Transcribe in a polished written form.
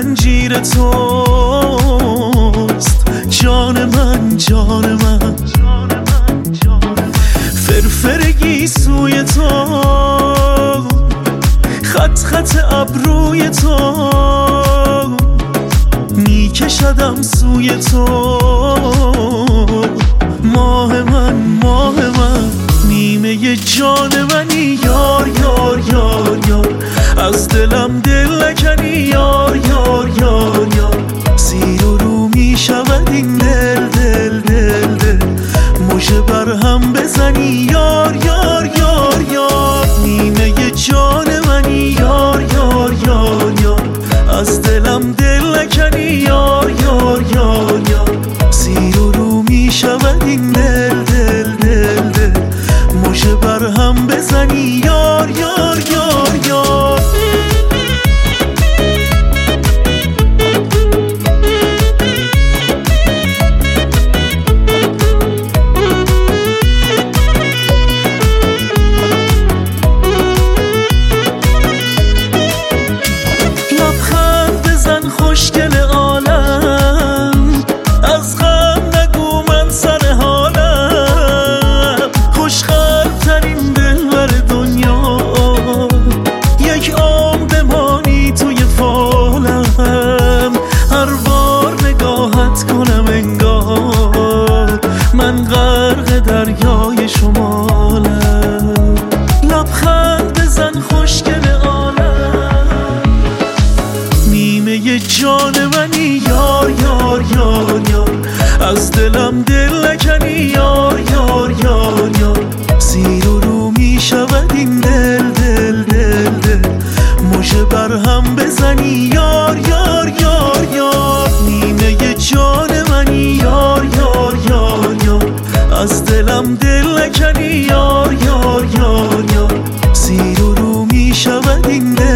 زنجیر توست جان من جان من، فرفرگی سوی تو، خط خط ابروی تو، میکشدم سوی تو. ماه من ماه من، نیمه جان منی یار یار یار یار، از دلم دل نکنی یار یار یار یار. زیر و رو میشود این دل دل دل دل، مژه بر هم بزنی یار یار یار یار. نیمه جان منی یار یار یار یار، از دلم دل نکنی یار یار یار یار. زیر و رو میشود این دل دل دل دل، مژه بر هم بزنی یار یار یار یار. خوشگل عالم، از غم نگو من سر حالم. خوشخلق ترین دلبر دنیا، یک عمر بمانی توی فالم. هر بار نگاهت کنم انگار من غرق دریای شمالم. لبخند بزن خوشگل جان منی یار یار یار یار، از دلم دل نکنی یار یار یار یار. زیر و رو میشود این دل دل دل دل، مژه بر هم بزنی یار یار یار یار. نیمه جان منی یار یار یار یار، از دلم دل نکنی یار یار یار یار. زیر و رو میشود این دل